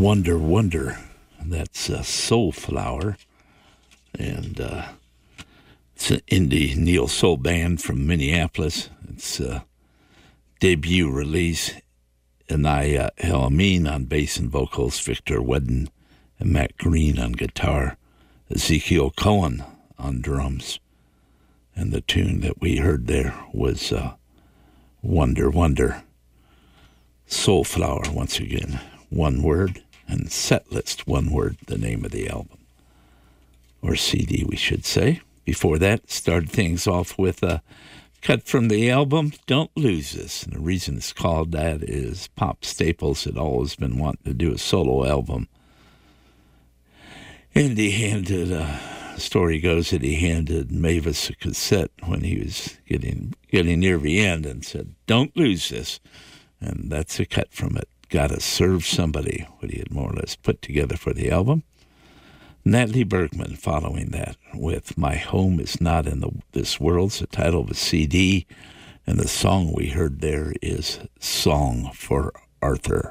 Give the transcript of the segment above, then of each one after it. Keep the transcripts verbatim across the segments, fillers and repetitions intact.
Wonder Wonder. That's uh, Soulflower. And uh, it's an indie neo soul band from Minneapolis. It's a debut release. Anaya El Amin on bass and vocals, Victor Wedden and Matt Green on guitar, Ezekiel Cohen on drums. And the tune that we heard there was uh, Wonder Wonder. Soulflower, once again, one word, and Set List, one word, the name of the album. Or C D, we should say. Before that, started things off with a cut from the album, Don't Lose This. And the reason it's called that is Pop Staples had always been wanting to do a solo album. And he handed, uh, the story goes that he handed Mavis a cassette when he was getting getting near the end and said, Don't lose this. And that's a cut from it. Gotta Serve Somebody, what he had more or less put together for the album. Natalie Bergman following that with My Home Is Not in the, This World's the title of a C D, and the song we heard there is Song for Arthur.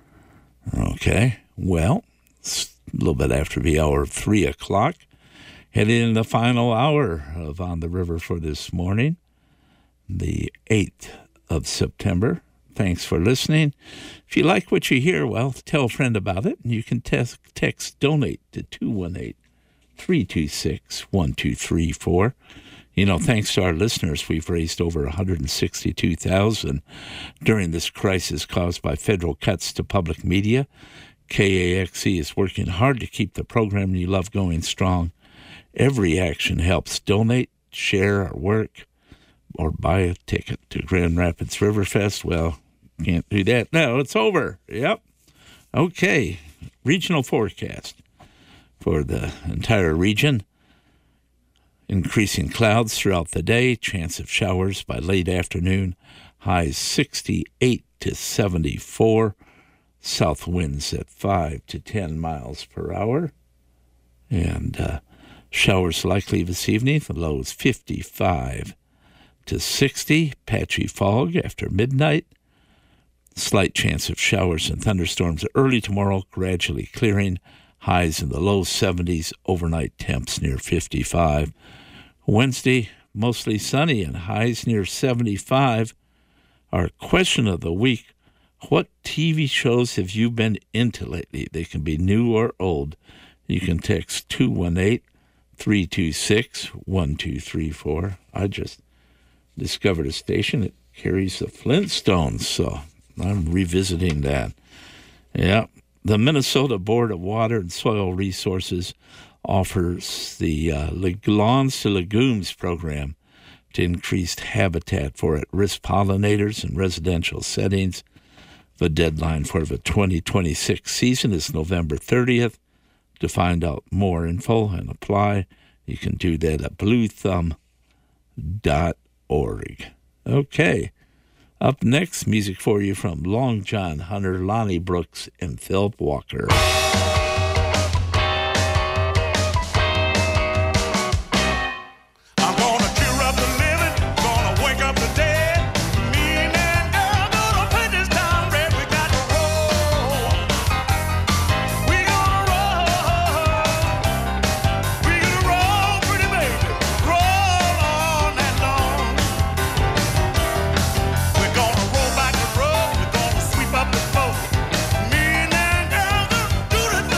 Okay, well, it's a little bit after the hour of three o'clock. Heading in the final hour of On the River for this morning, the eighth of September. Thanks for listening. If you like what you hear, well, tell a friend about it. And you can text, text donate to two one eight, three two six, one two three four. You know, thanks to our listeners, we've raised over one hundred sixty-two thousand dollars during this crisis caused by federal cuts to public media. K A X E is working hard to keep the program you love going strong. Every action helps. Donate, share our work, or buy a ticket to Grand Rapids Riverfest. Well, can't do that now. It's over. Yep. Okay. Regional forecast for the entire region. Increasing clouds throughout the day. Chance of showers by late afternoon. Highs sixty-eight to seventy-four. South winds at five to ten miles per hour. And uh, showers likely this evening. The low is fifty-five to sixty. Patchy fog after midnight. Slight chance of showers and thunderstorms early tomorrow, gradually clearing. Highs in the low seventies, overnight temps near fifty-five. Wednesday, mostly sunny and highs near seventy-five. Our question of the week, what T V shows have you been into lately? They can be new or old. You can text two one eight, three two six, one two three four. I just discovered a station that carries the Flintstones, so I'm revisiting that. Yeah, the Minnesota Board of Water and Soil Resources offers the uh, Lawns to Legumes program to increase habitat for at-risk pollinators in residential settings. The deadline for the twenty twenty-six season is November thirtieth. To find out more info and apply, you can do that at blue thumb dot org. Okay. Up next, music for you from Long John Hunter, Lonnie Brooks, and Philip Walker. Do the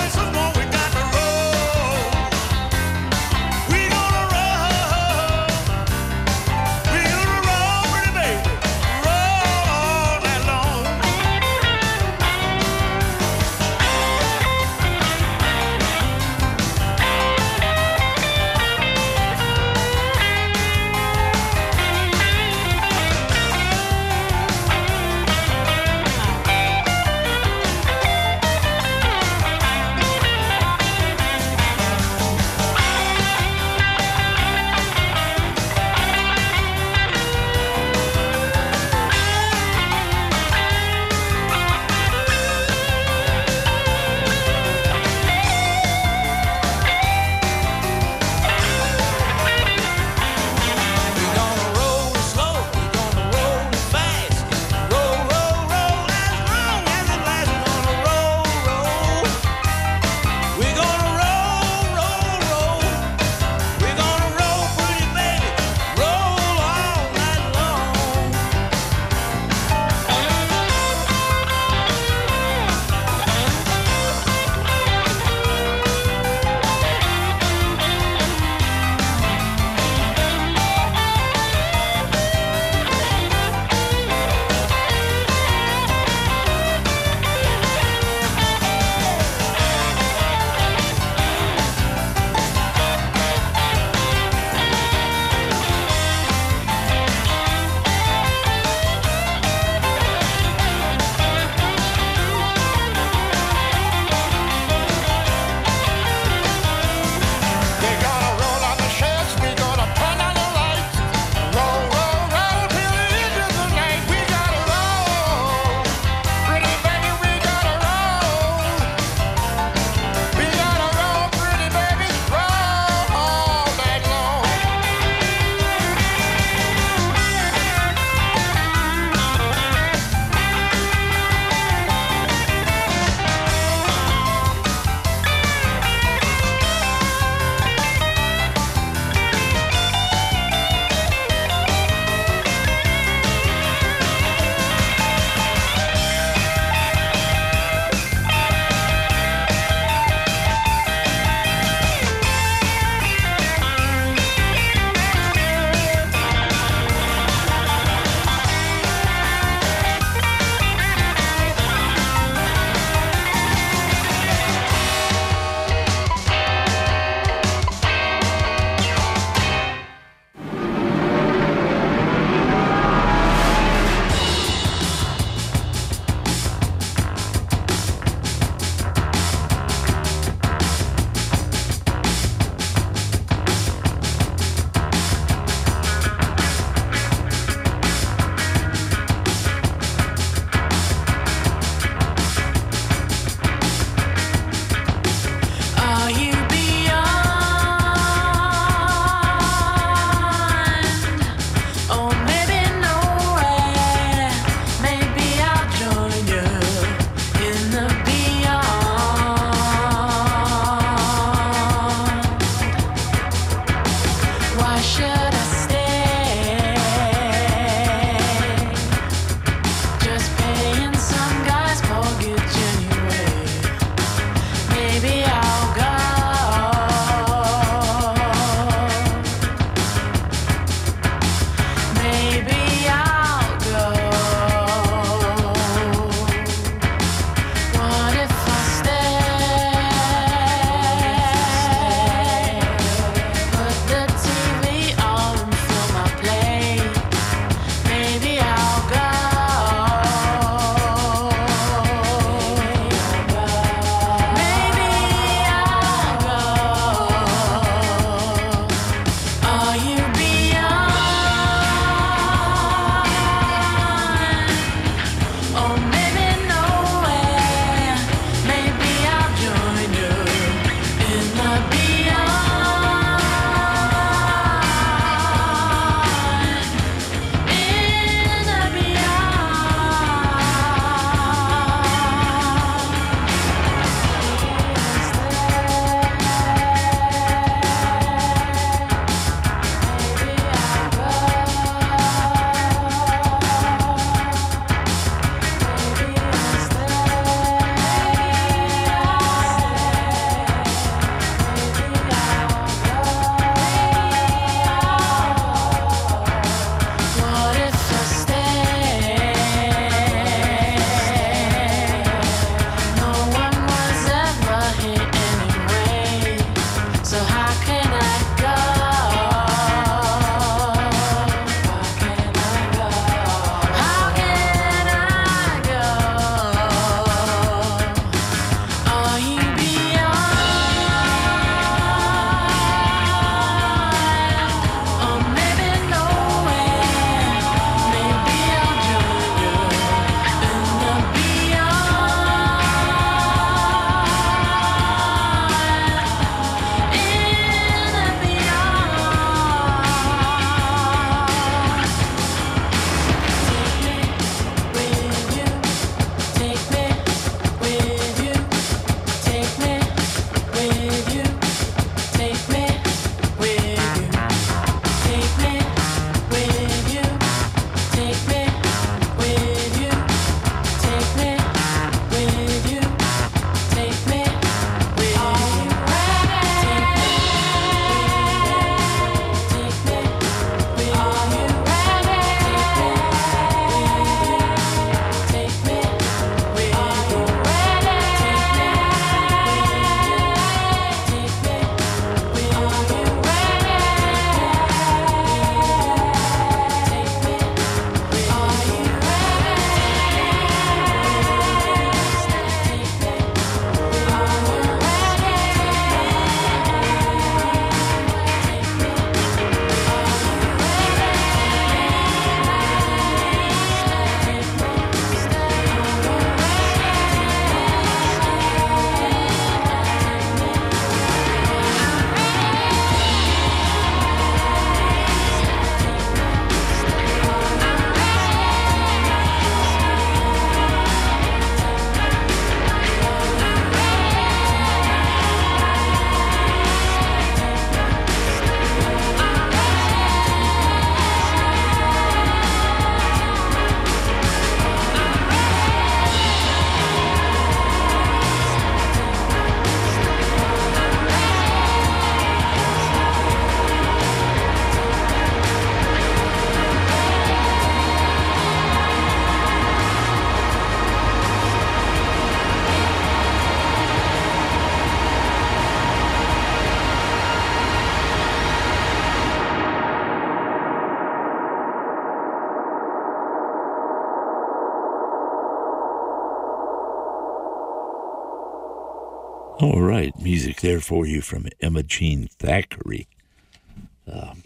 All right, music there for you from Emma Jean Thackeray. Um,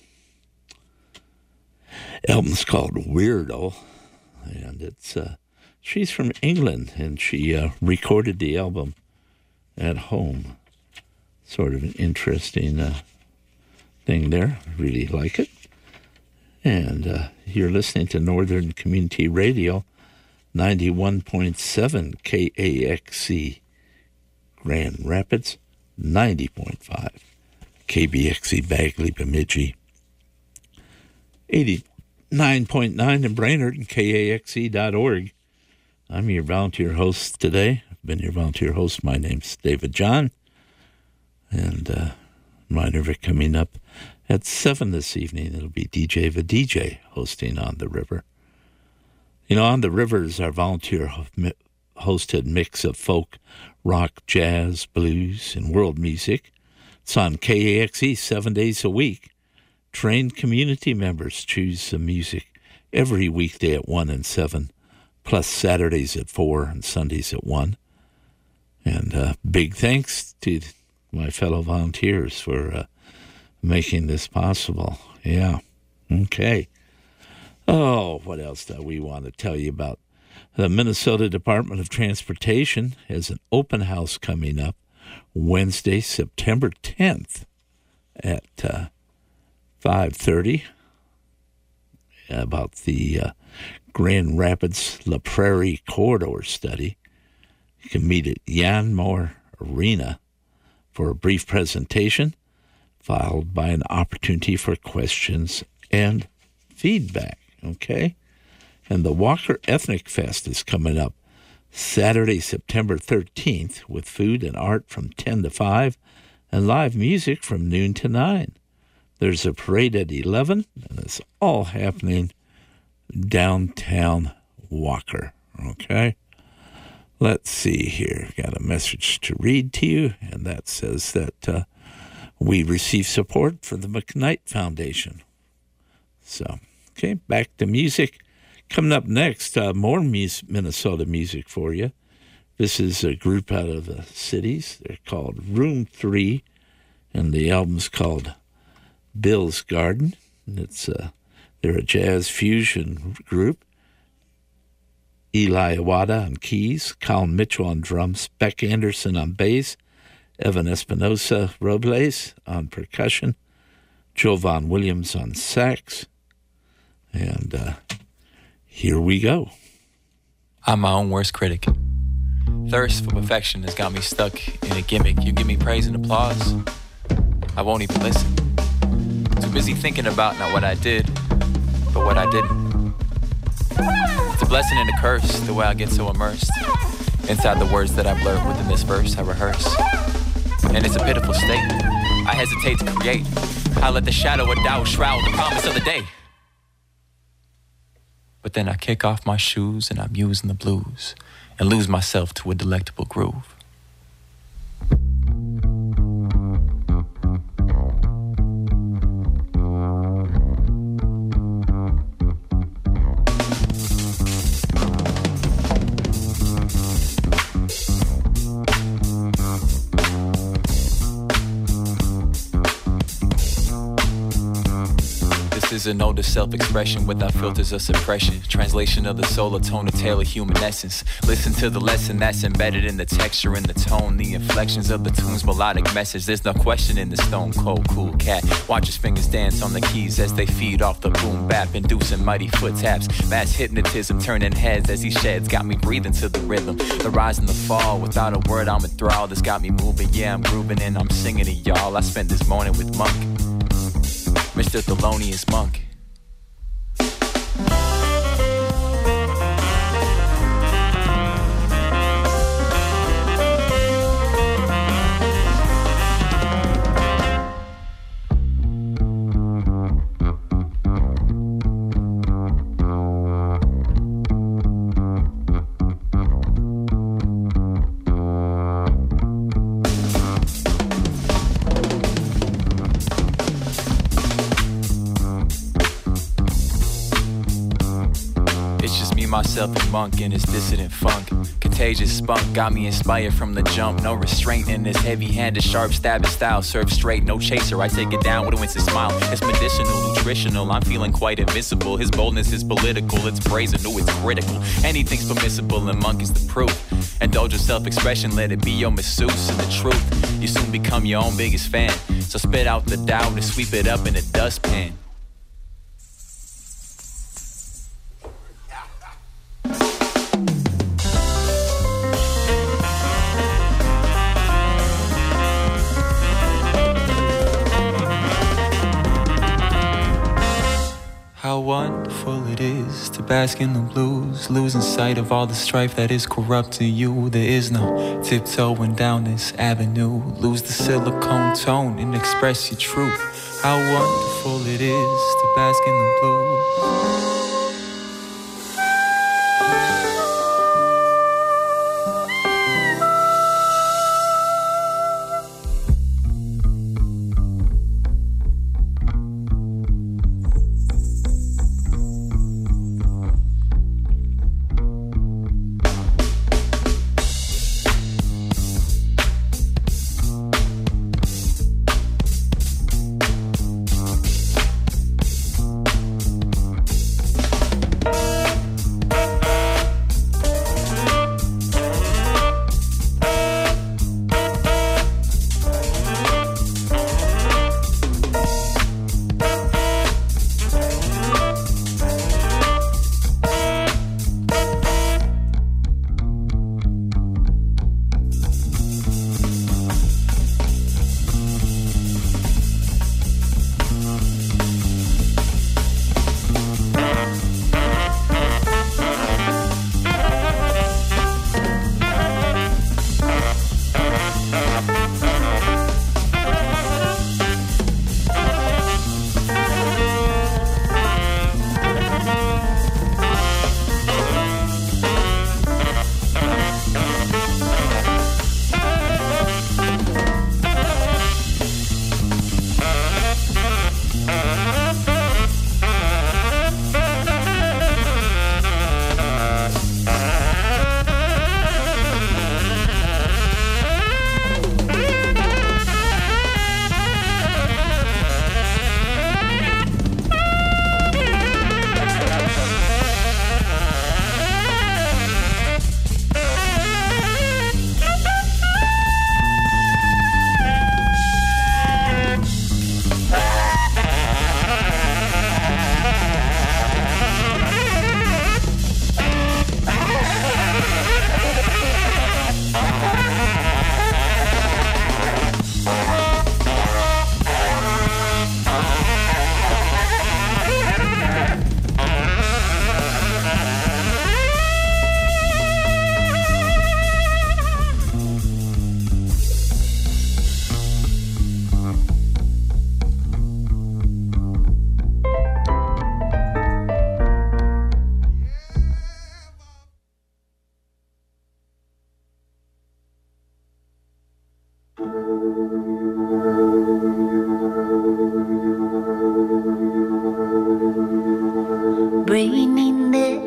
album's called Weirdo, and it's uh, she's from England, and she uh, recorded the album at home. Sort of an interesting uh, thing there. I really like it. And uh, you're listening to Northern Community Radio, ninety-one point seven K A X C Grand Rapids, ninety point five K B X C Bagley Bemidji, eighty-nine point nine in Brainerd, and K A X E dot org. I'm your volunteer host today. I've been your volunteer host. My name's David John. And uh, reminder of it coming up at seven this evening. It'll be D J the D J hosting On the River. You know, On the River is our volunteer-hosted mix of folk, rock, jazz, blues, and world music. It's on K A X E seven days a week. Trained community members choose the music every weekday at one and seven, plus Saturdays at four and Sundays at one. And uh, big thanks to my fellow volunteers for uh, making this possible. Yeah. Okay. Oh, what else do we want to tell you about? The Minnesota Department of Transportation has an open house coming up Wednesday, September tenth at uh, five thirty about the uh, Grand Rapids La Prairie Corridor Study. You can meet at Yanmar Arena for a brief presentation, followed by an opportunity for questions and feedback, okay? And the Walker Ethnic Fest is coming up Saturday, September thirteenth, with food and art from ten to five and live music from noon to nine. There's a parade at eleven, and it's all happening downtown Walker, okay? Let's see here. Got a message to read to you, and that says that uh, we receive support for the McKnight Foundation. So, okay, back to music. Coming up next, uh, more mus- Minnesota music for you. This is a group out of the cities. They're called Room three, and the album's called Bill's Garden. And it's uh, they're a jazz fusion group. Eli Iwata on keys, Colin Mitchell on drums, Beck Anderson on bass, Evan Espinosa Robles on percussion, Jovan Williams on sax, and uh, here we go. I'm my own worst critic. Thirst for perfection has got me stuck in a gimmick. You give me praise and applause, I won't even listen. Too busy thinking about not what I did, but what I didn't. It's a blessing and a curse, the way I get so immersed inside the words that I blurt within this verse I rehearse. And it's a pitiful state. I hesitate to create. I let the shadow of doubt shroud the promise of the day. But then I kick off my shoes and I muse in the blues and lose myself to a delectable groove. Is an older self-expression without filters of suppression. Translation of the soul, a tone to tailor human essence. Listen to the lesson that's embedded in the texture and the tone, the inflections of the tune's melodic message. There's no question in the stone cold cool cat. Watch his fingers dance on the keys as they feed off the boom bap, inducing mighty foot taps. Mass hypnotism turning heads as he sheds, got me breathing to the rhythm. The rise and the fall, without a word I'm enthralled. It's got me moving, yeah I'm grooving and I'm singing to y'all. I spent this morning with Monk, Mister Thelonious Monk. myself a monk in this dissident funk. Contagious spunk got me inspired from the jump. No restraint in this heavy-handed, sharp stabbing style. Serve straight, no chaser. I take it down with a winston smile. It's medicinal, nutritional. I'm feeling quite invincible. His boldness is political. It's brazen, no, it's critical. Anything's permissible, and monk is the proof. Indulge your self-expression, let it be your masseuse and the truth. You soon become your own biggest fan. So spit out the doubt and sweep it up in a dustpan. How wonderful it is to bask in the blues, losing sight of all the strife that is corrupting you. There is no tiptoeing down this avenue. Lose the silicone tone and express your truth. How wonderful it is to bask in the blues. Braining the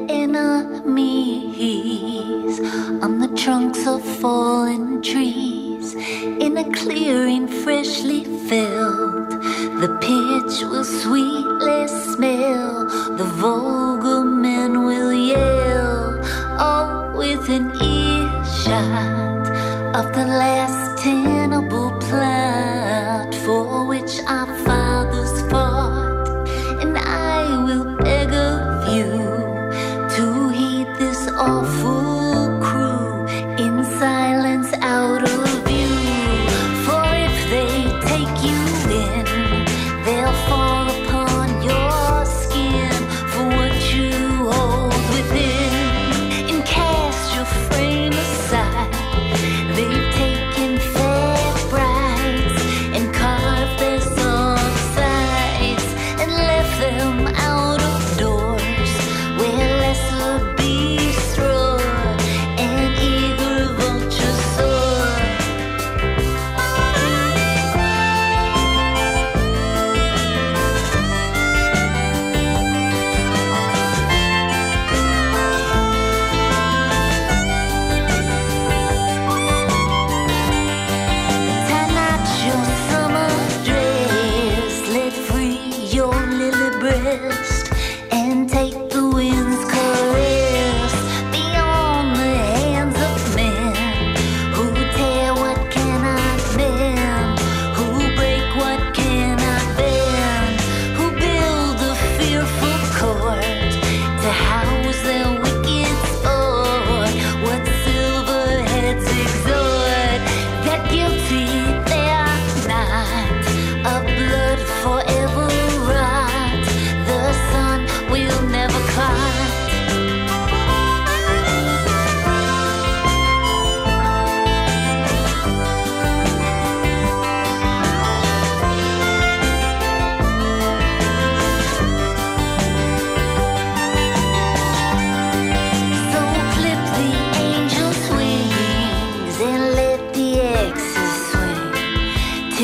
enemies on the trunks of fallen trees. In a clearing freshly filled, the pitch will sweetly smell. The vulgar men will yell, all within earshot of the last tenable plot for which our fathers fought. And I will beg of you to heed this awful crew in silence out of view. For if they take you in, they'll fall upon your skin for what you hold within, and cast your frame aside. They've taken fair brides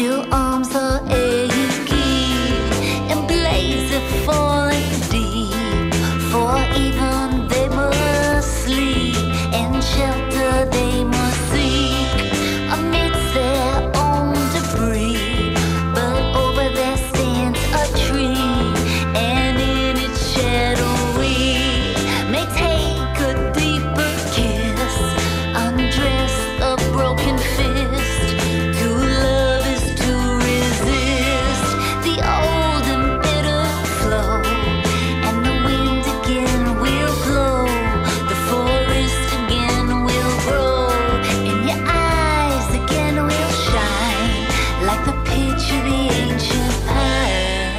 till arms are achy and blades have fallen deep, for even they must sleep and shelter they must seek amidst their own debris. But over there stands a tree, and in its shadow we may take a deeper kiss, undress a broken fist. To love is to resist the old and bitter flow, and the wind again will blow, the forest again will grow, and your eyes again will shine like the pitch of the ancient pine.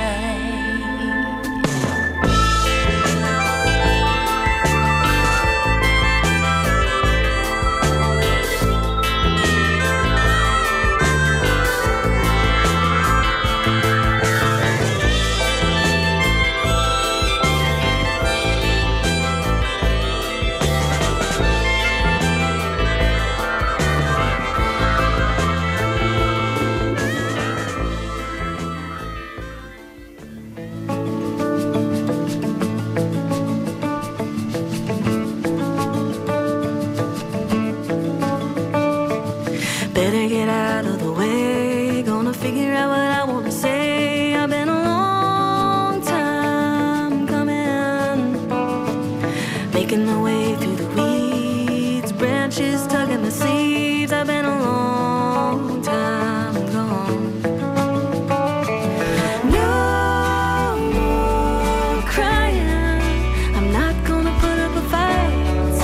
Better get out of the way. Gonna figure out what I wanna say. I've been a long time coming, making my way through the weeds, branches tugging the sleeves. I've been a long time gone. No more crying. I'm not gonna put up a fight.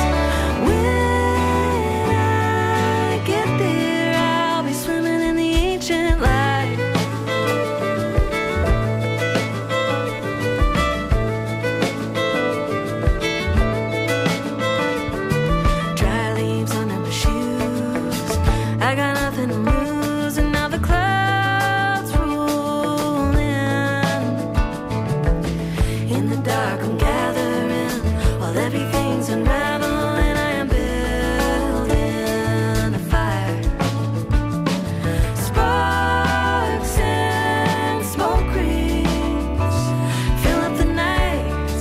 When I get there, I'll be swimming in the ancient light. Dry leaves under my shoes. I got nothing to lose, and now the clouds roll in. In the dark, I'm gathering while everything's unraveling. I am building a fire. Sparks and smoke rings fill up the night.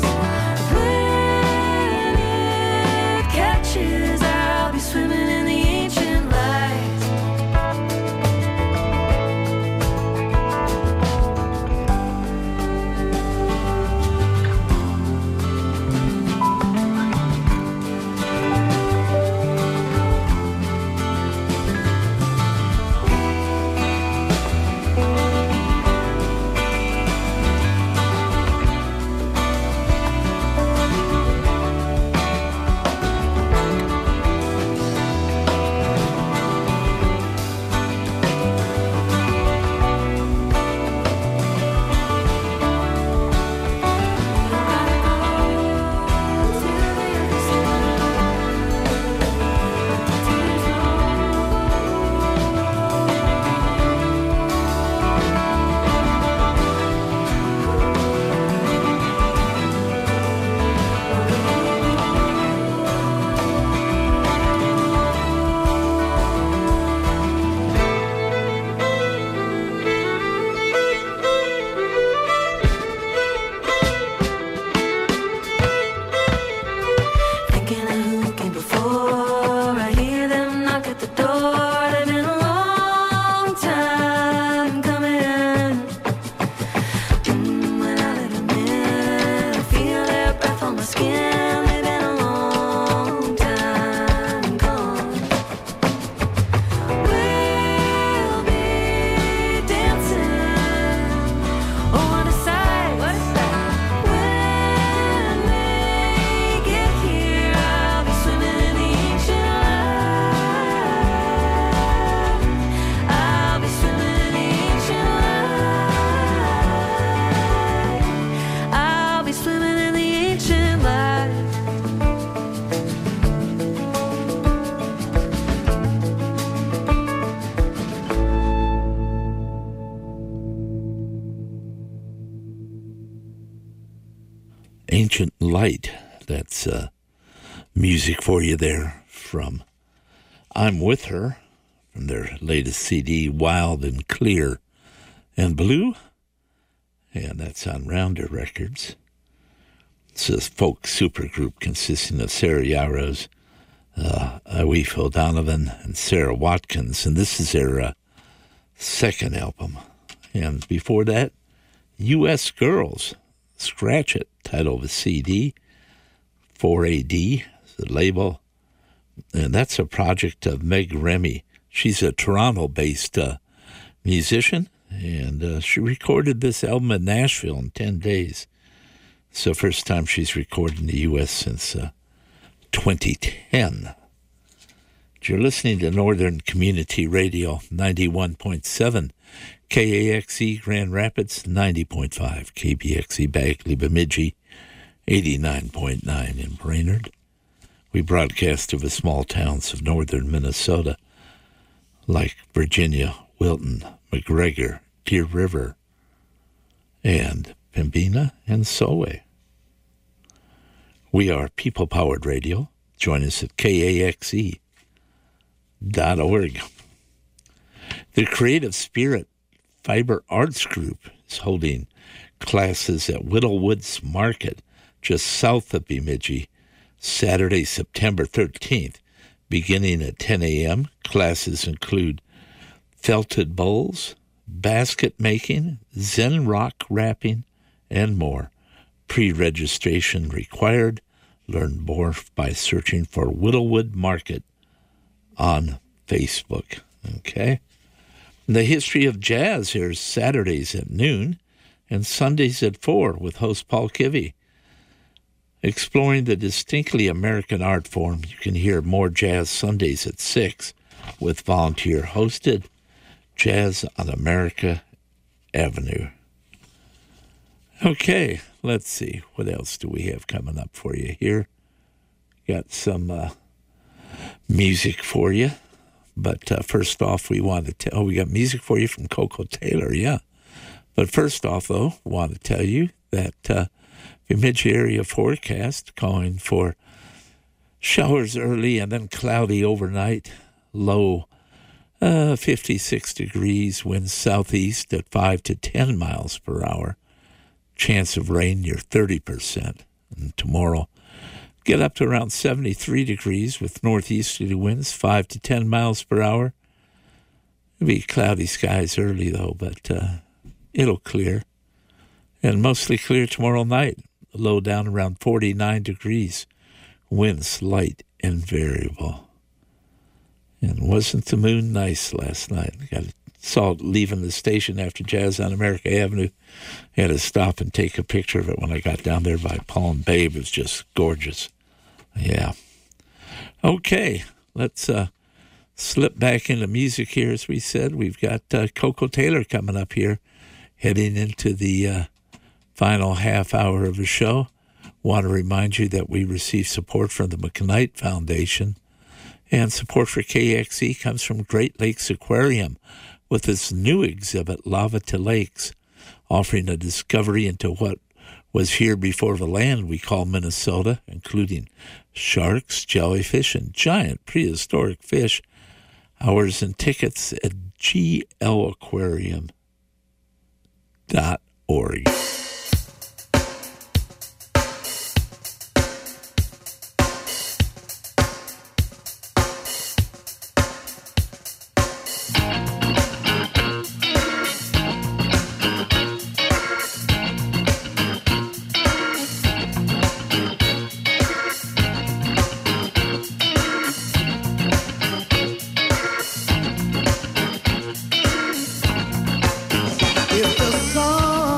When it catches, I'll be swimming in the ancient light. Thinking of who came before, I hear them knock at the door. They've been a long time coming. Mm, when I let them in, I feel their breath on my skin. They've been a long time gone. We'll be dancing on the side. What's that? When they get here, I'll be swimming in the ancient light. I'll be swimming in the ancient light. I'll be swimming in the ancient light. Ancient Light. That's uh, music for you there from I'm With Her from their latest C D, Wild and Clear and Blue. And that's on Rounder Records. It's a folk supergroup consisting of Sarah Yarrows, uh, Aoife O'Donovan, and Sarah Watkins. And this is their uh, second album. And before that, U S Girls, Scratch It, title of a C D, four A D, the label. And that's a project of Meg Remy. She's a Toronto-based uh, musician, and uh, she recorded this album in Nashville in ten days. It's the first time she's recorded in the U S since uh, twenty ten. You're listening to Northern Community Radio, ninety-one point seven, K A X E Grand Rapids, ninety point five, K B X E Bagley Bemidji, eighty-nine point nine in Brainerd. We broadcast to the small towns of northern Minnesota, like Virginia, Wilton, McGregor, Deer River, and Pembina and Solway. We are people-powered radio. Join us at K A X E dot org. The Creative Spirit Fiber Arts Group is holding classes at Whittlewoods Market, just south of Bemidji, Saturday, September thirteenth, beginning at ten a.m. Classes include felted bowls, basket making, Zen rock wrapping, and more. Pre-registration required. Learn more by searching for Whittlewood Market on Facebook. Okay? The History of Jazz airs Saturdays at noon and Sundays at four with host Paul Kivy. Exploring the distinctly American art form, you can hear more jazz Sundays at six with volunteer-hosted Jazz on America Avenue. Okay, let's see. What else do we have coming up for you here? Got some uh, music for you. But uh, first off, we want to tell, oh, we got music for you from Coco Taylor, yeah. But first off, though, want to tell you that uh, Bemidji area forecast calling for showers early and then cloudy overnight, low uh, fifty-six degrees, winds southeast at five to ten miles per hour. Chance of rain near thirty percent. And tomorrow, get up to around seventy-three degrees with northeasterly winds, five to ten miles per hour. It'll be cloudy skies early, though, but uh, it'll clear. And mostly clear tomorrow night. Low down around forty-nine degrees. Winds light and variable. And wasn't the moon nice last night? Got saw it leaving the station after Jazz on America Avenue. Had to stop and take a picture of it when I got down there by Palm Bay. It was just gorgeous. Yeah. Okay, let's uh, slip back into music here. As we said, we've got uh, Coco Taylor coming up here, heading into the uh, final half hour of the show. Want to remind you that we receive support from the McKnight Foundation, and support for K X E comes from Great Lakes Aquarium with its new exhibit, Lava to Lakes, offering a discovery into what was here before the land we call Minnesota, including sharks, jellyfish, and giant prehistoric fish. Hours and tickets at G L aquarium dot org. If the sun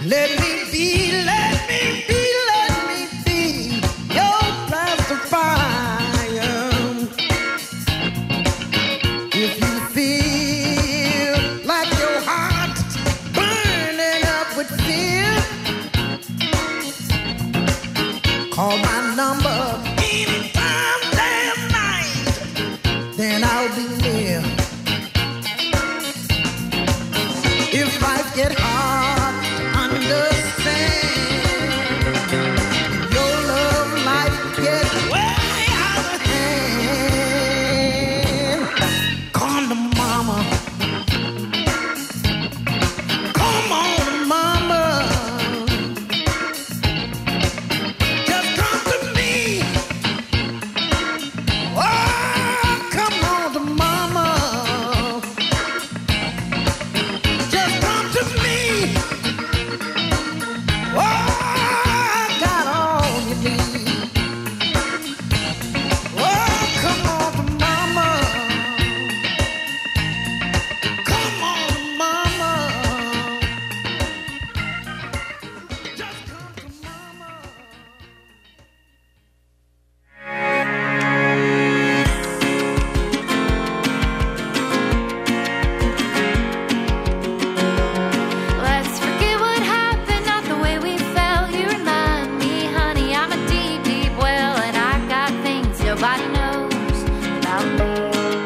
Let me be, let me be, let me be your pacifier. If you feel like your heart burning up with fear, call my number anytime, day or night, then I'll be near. If life get hard to understand, your love life get way out of hand, come to mama. Come on, mama. Just come to me. Oh, come on to mama. Just come to me. Oh, I got all you need. Oh, come on to mama. Come on to mama. Just come to mama. Let's forget what happened, not the way we felt. You remind me, honey, I'm a deep, deep well, and I got things nobody knows about me.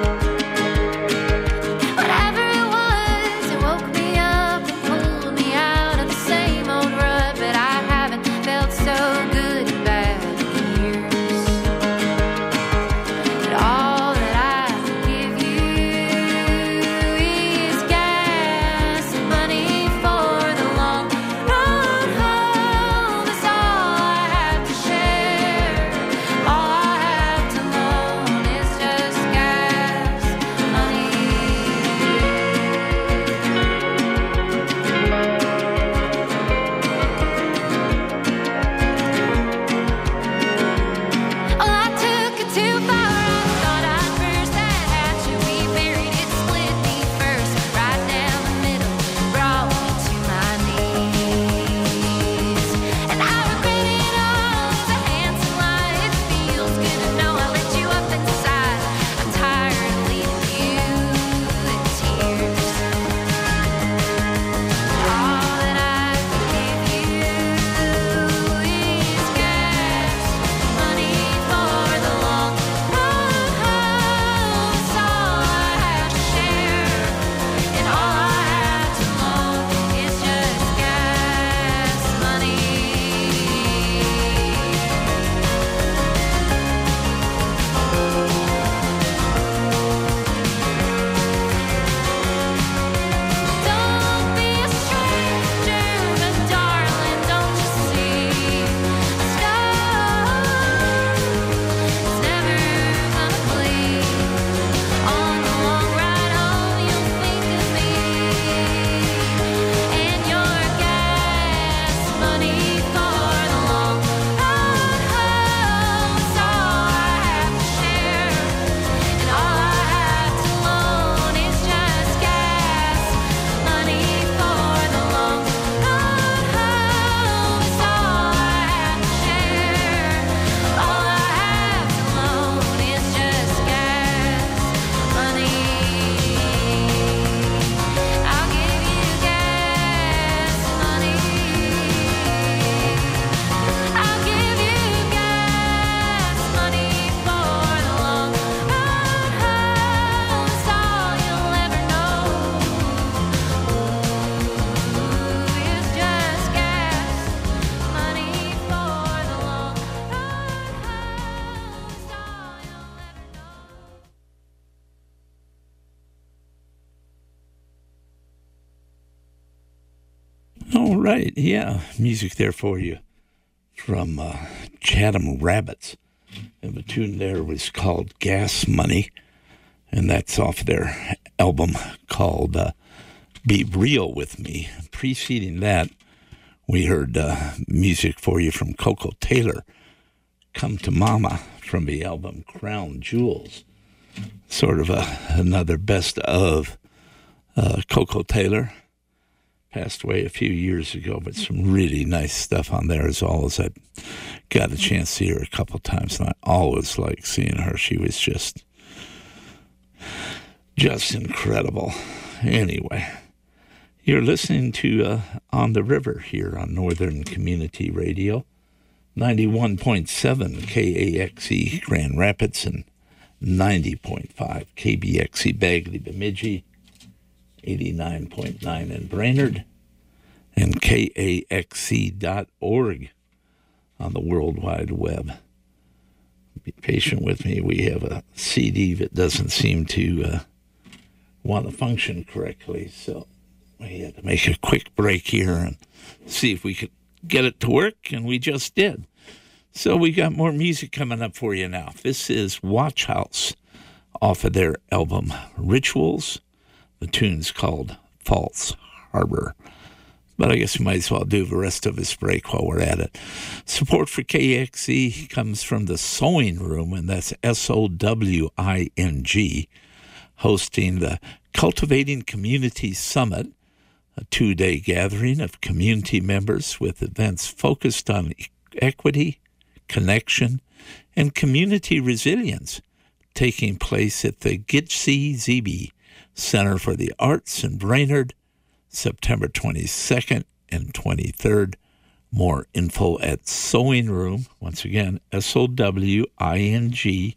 Whatever it was, it woke me up and pulled me out of the same old rut, but I haven't felt so good and bad in years. But all that I can give you is gas and money for the long road home. It's all I have to share. All I have to loan is just gas money. Well, I took it too far. I thought I'd burst that hatch and we buried it, split me first, right down the middle, brought me to my knees. And I regret it all. It's a handsome lie. It feels good to know I let you up inside. I'm tired of leaving you in tears. All that I can give you is gas money for the long road home. It's all I have to share, and all I have to loan is just gas money. Don't be a stranger, but darling, don't you see? A scar is never gonna bleed. On the long ride home, you'll think of me and your gas money for the long road home. It's all I have to share, and all I have to loan is just gas money for the long road home. It's all I have to share, all I have to loan is just gas money. I'll give you gas money. I'll give you gas money for the long road home. It's all you'll ever know is just gas money for the long road home. It's all you'll ever know. All right, yeah, music there for you from uh, Chatham Rabbits. And the tune there was called Gas Money, and that's off their album called uh, Be Real With Me. Preceding that, we heard uh, music for you from Coco Taylor, Come to Mama, from the album Crown Jewels. Sort of a, another best of uh, Coco Taylor. Passed away a few years ago, but some really nice stuff on there as always. I got a chance to see her a couple times, and I always liked seeing her. She was just, just incredible. Anyway, you're listening to uh, On the River here on Northern Community Radio, ninety-one point seven K A X E Grand Rapids and ninety point five K B X E Bagley Bemidji, eighty-nine point nine in Brainerd, and K A X E dot org on the World Wide Web. Be patient with me. We have a C D that doesn't seem to uh, want to function correctly, so we had to make a quick break here and see if we could get it to work, and we just did. So we got more music coming up for you now. This is Watch House off of their album Rituals. The tune's called False Harbor. But I guess we might as well do the rest of this break while we're at it. Support for K X E comes from the Sewing Room, and that's S O W I N G, hosting the Cultivating Community Summit, a two-day gathering of community members with events focused on equity, connection, and community resilience, taking place at the Gitche Zeebe Center for the Arts in Brainerd, September twenty-second and twenty-third. More info at Sewing Room, once again, S O W I N G,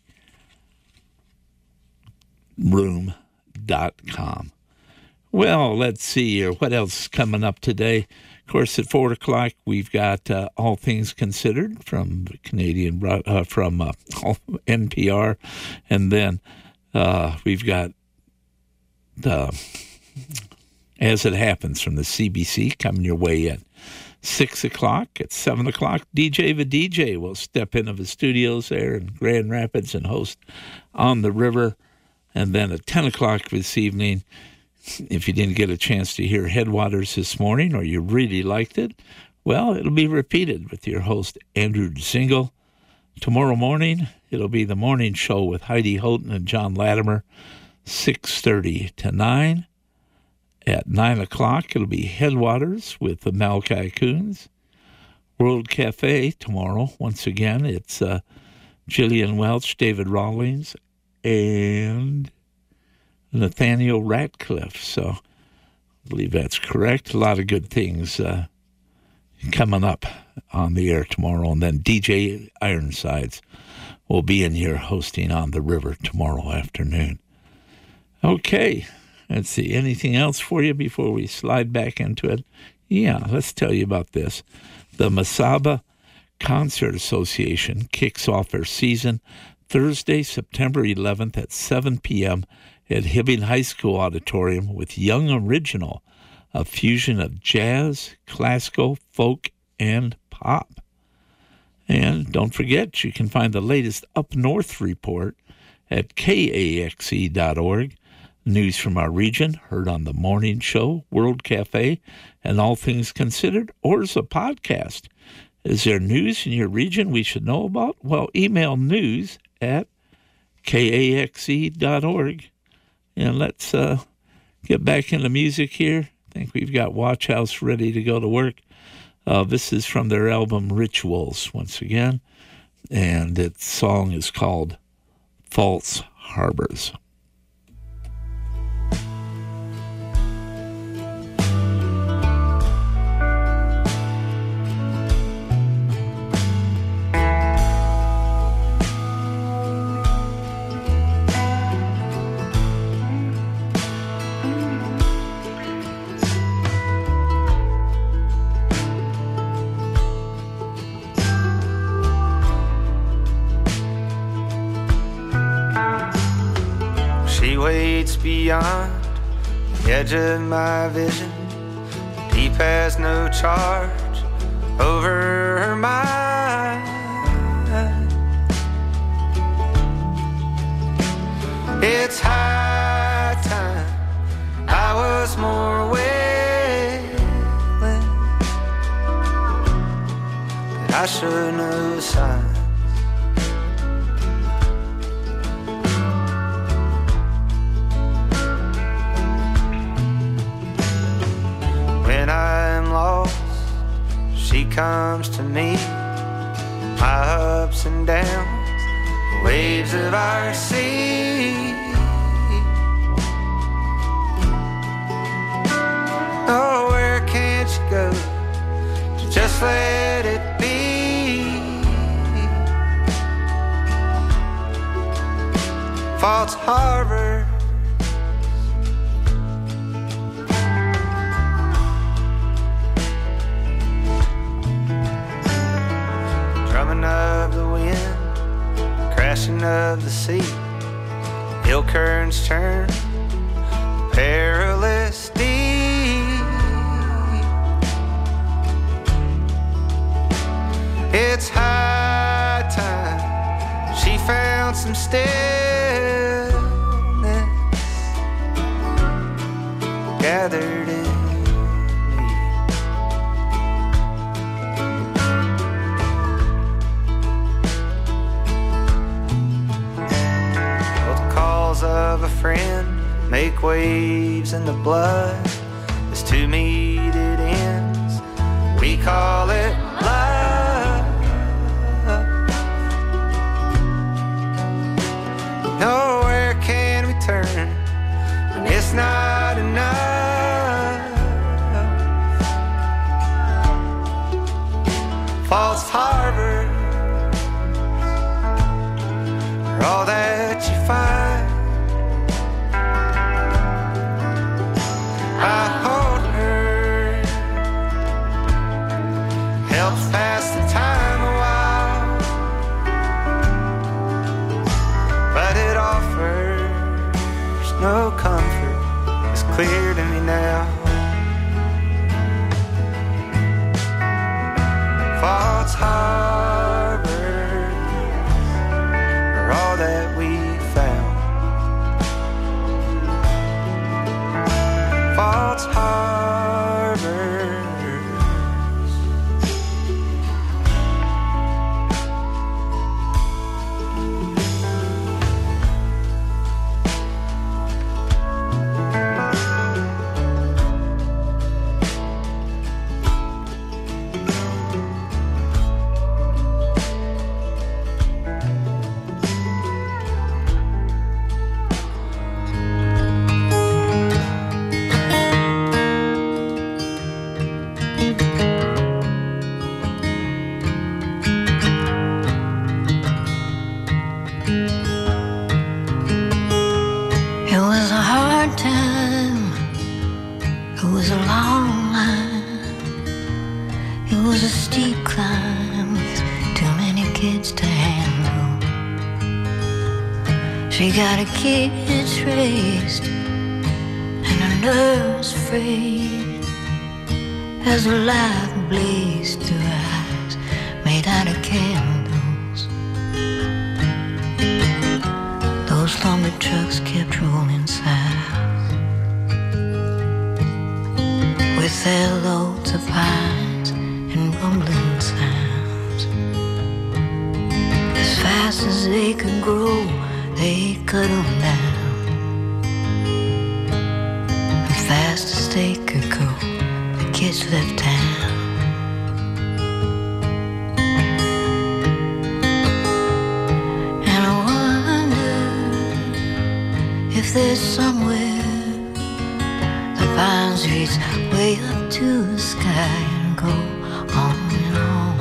room dot com. Well, let's see here. What else is coming up today? Of course, at four o'clock, we've got uh, All Things Considered from Canadian, uh, from uh, N P R. And then uh, we've got the As It Happens from the C B C coming your way at six o'clock. At seven o'clock, D J the D J will step into the studios there in Grand Rapids and host On the River. And then at ten o'clock this evening, if you didn't get a chance to hear Headwaters this morning or you really liked it, well, it'll be repeated with your host, Andrew Zingle. Tomorrow morning, it'll be the morning show with Heidi Houghton and John Latimer, six thirty to nine. At nine o'clock, it'll be Headwaters with the Malachi Coons. World Cafe tomorrow, once again, it's uh, Jillian Welch, David Rawlings, and Nathaniel Ratcliffe. So I believe that's correct. A lot of good things uh, coming up on the air tomorrow. And then D J Ironsides will be in here hosting On the River tomorrow afternoon. Okay, let's see. Anything else for you before we slide back into it? Yeah, let's tell you about this. The Mesaba Concert Association kicks off their season Thursday, September eleventh at seven p.m. at Hibbing High School Auditorium with Young Original, a fusion of jazz, classical, folk, and pop. And don't forget, you can find the latest Up North report at K A X E dot org. News from our region, heard on the morning show, World Cafe, and All Things Considered, or as a podcast. Is there news in your region we should know about? Well, email news at K A X E dot org. And let's uh, get back into music here. I think we've got Watch House ready to go to work. Uh, this is from their album Rituals, once again. And its song is called False Harbors. Beyond the edge of my vision, deep has no charge over her mind. It's high time I was more willing, that I should know signs. comes to me, my ups and downs, the waves of our sea. Oh, where can't you go to just let it be? False Harbor, drumming of the wind, crashing of the sea, hill currents turn, perilous deep. It's high time she found some stillness, gathered in me. Well, the calls of a friend make waves in the blood. As to meet it ends, we call it love. Nowhere can we turn when it's not enough. False Harbor are all that you find. I hold her, helps pass the time a while, but it offers no comfort. It's clear to me now. False Harbor are all that we found. False Harbors. It was a hard time, it was a long line, it was a steep climb with too many kids to handle. She got her kids raised and her nerves frayed as the light blazed through her eyes made out of candles. Those lumber trucks kept rolling south with their loads of pines and rumbling sounds. As fast as they could grow, they cut them down. And fast as they could go, the kids left town. And I wonder if there's somewhere the vines reach way up to the sky and go on and on.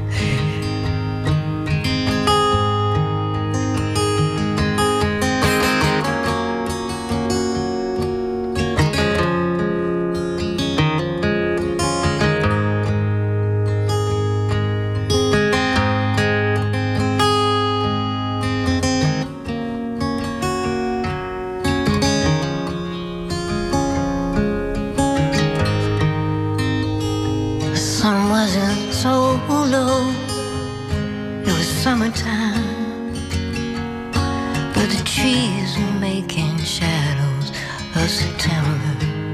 Summertime, but the trees were making shadows of September.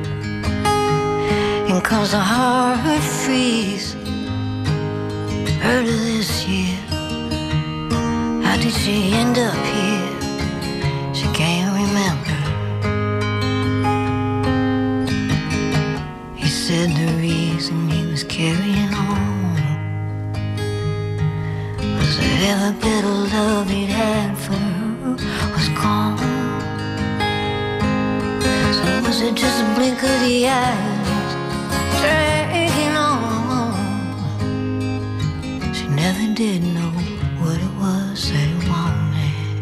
And cause the hard freeze early this year, how did she end up here? She can't remember. He said the reason he was carrying on Every bit of love he'd had for her was gone. So was it just a blink of the eyes dragging on? She never did know what it was that he wanted.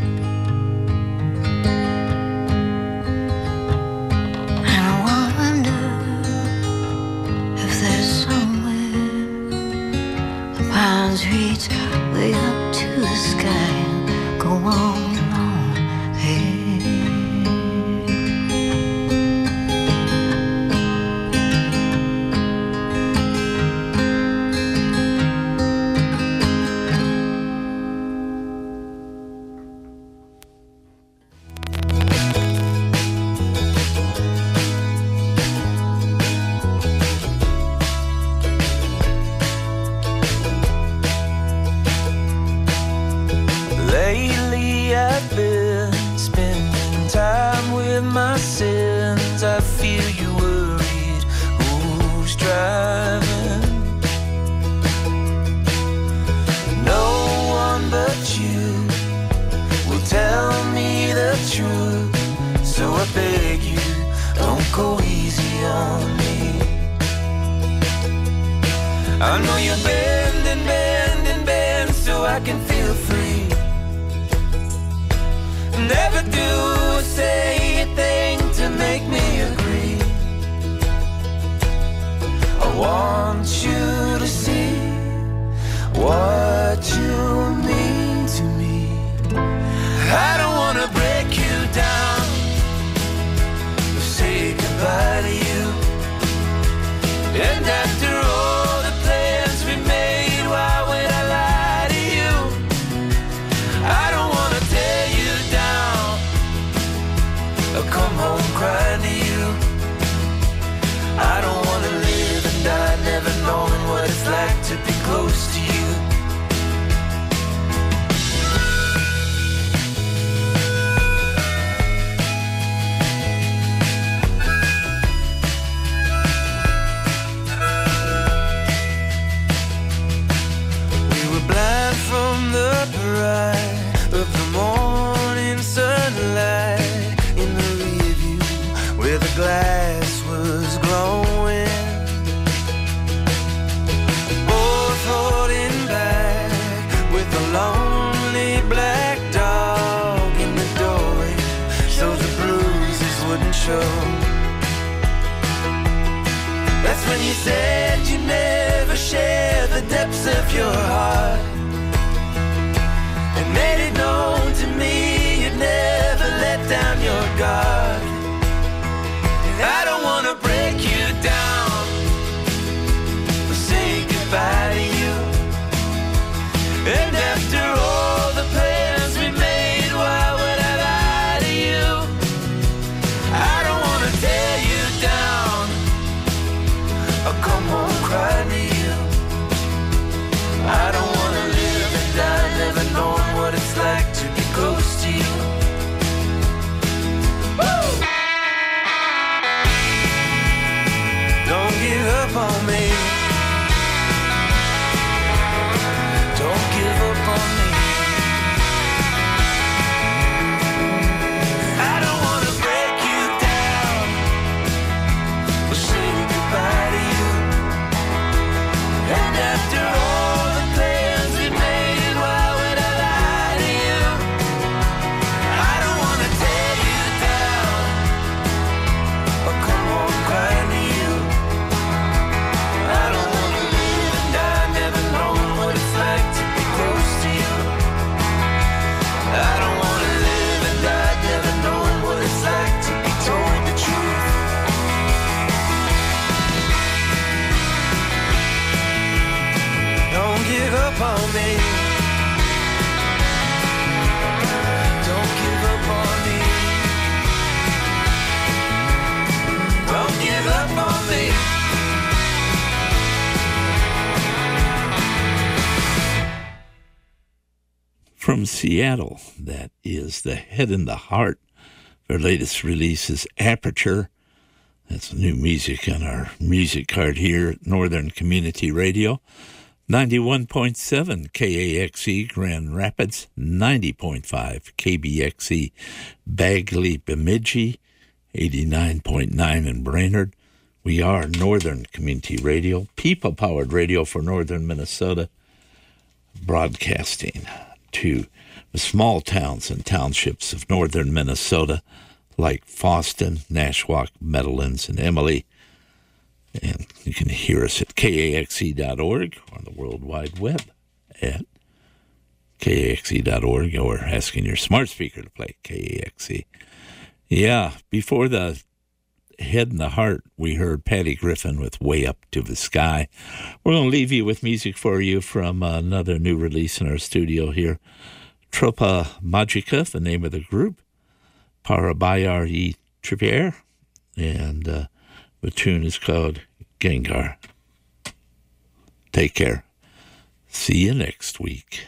And I wonder if there's somewhere the pines reach way up to the sky and go on and on there. I feel you worried. Who's driving? No one but you will tell me the truth. So I beg you, don't go easy on me. I know you bend and bend and bend so I can feel free. Never do or say a thing to make me agree. I want you to see what you mean to me. I don't wanna break you down or say goodbye to you. And after all the plans we made, why would I lie to you? I don't wanna tear you down or come home crying to you. I don't wanna live and die never knowing what it's like to be close to you. We were blind from the pride of the morning sunlight in the rearview where the glass was glowing. Both holding back with a lonely black dog in the doorway so the bruises wouldn't show. That's when you said you never share the depths of your heart, and made it known to me you'd never let down your guard. I don't wanna break you down or say goodbye to you. And after all the plans we made, why would I lie to you? I don't wanna tear you down or come home crying to you. I don't wanna live and die never knowing what it's like to be close to you. Woo! Don't give up on me. Don't give up on me. I don't wanna break you down or say goodbye to you. And after all the plans we made, why would I lie to you? I don't wanna tear you down or come home crying to you. I don't wanna live and die never knowing what it's like to be close to you. I don't wanna live and die never knowing what it's like to be told the truth. Don't give up on me. Don't give up on me. Don't give up on me. From Seattle, that is The Head and the Heart. Their latest release is Aperture. That's new music on our music card here at Northern Community Radio. ninety-one point seven K A X E Grand Rapids, ninety point five K B X E Bagley Bemidji, eighty-nine point nine in Brainerd. We are Northern Community Radio, people-powered radio for northern Minnesota, broadcasting to the small towns and townships of northern Minnesota like Fosston, Nashwauk, Meadowlands, and Emily. And you can hear us at K A X E dot org on the World Wide Web at K A X E dot org, or asking your smart speaker to play K A X E. Yeah, before the Head and the Heart, we heard Patty Griffin with Way Up to the Sky. We're going to leave you with music for you from another new release in our studio here. Tropa Magica, the name of the group. Parabayar e Tripier. And uh, the tune is called Gengar. Take care. See you next week.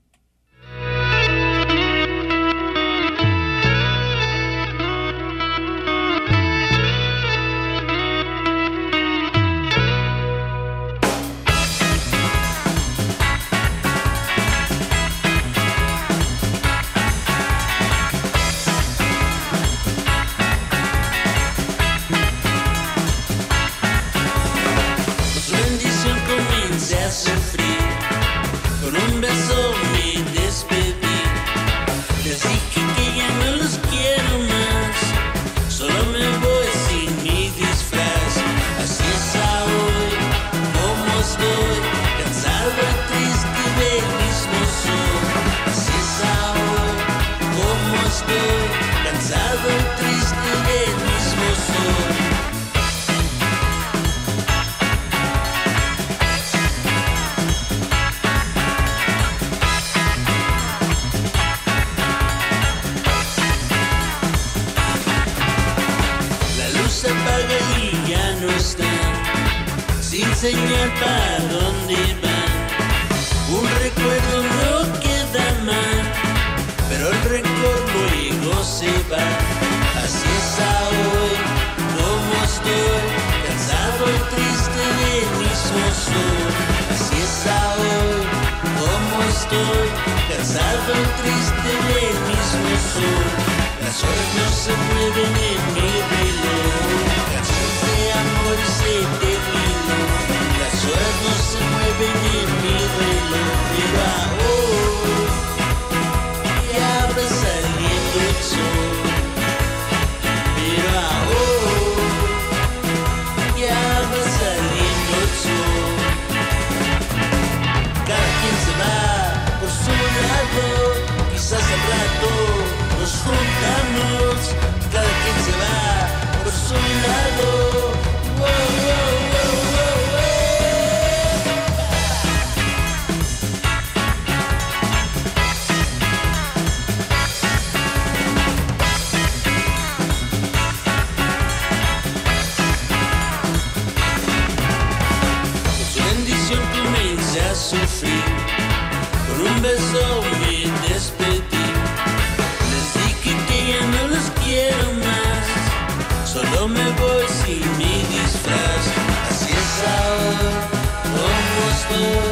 Señal para dónde van. Un recuerdo no queda mal, pero el rencor luego se va. Así es hoy, como estoy, cansado y triste del mismo sol. Así es hoy, como estoy, cansado y triste del mismo sol. Las horas no se mueven en mi reloj, canción de amor se terminó. Las horas no se mueven en mi reloj, pero ahora ya va saliendo el sol. Pero ahora ya va saliendo el sol. Cada quien se va por su lado, quizás al rato nos juntamos. Cada quien se va por su lado. Wow, wow, wow, wow. A sufrir, con un beso me despedí. Les dije que ya no los quiero más, solo me voy sin mi disfraz. Así es ahora, como estoy.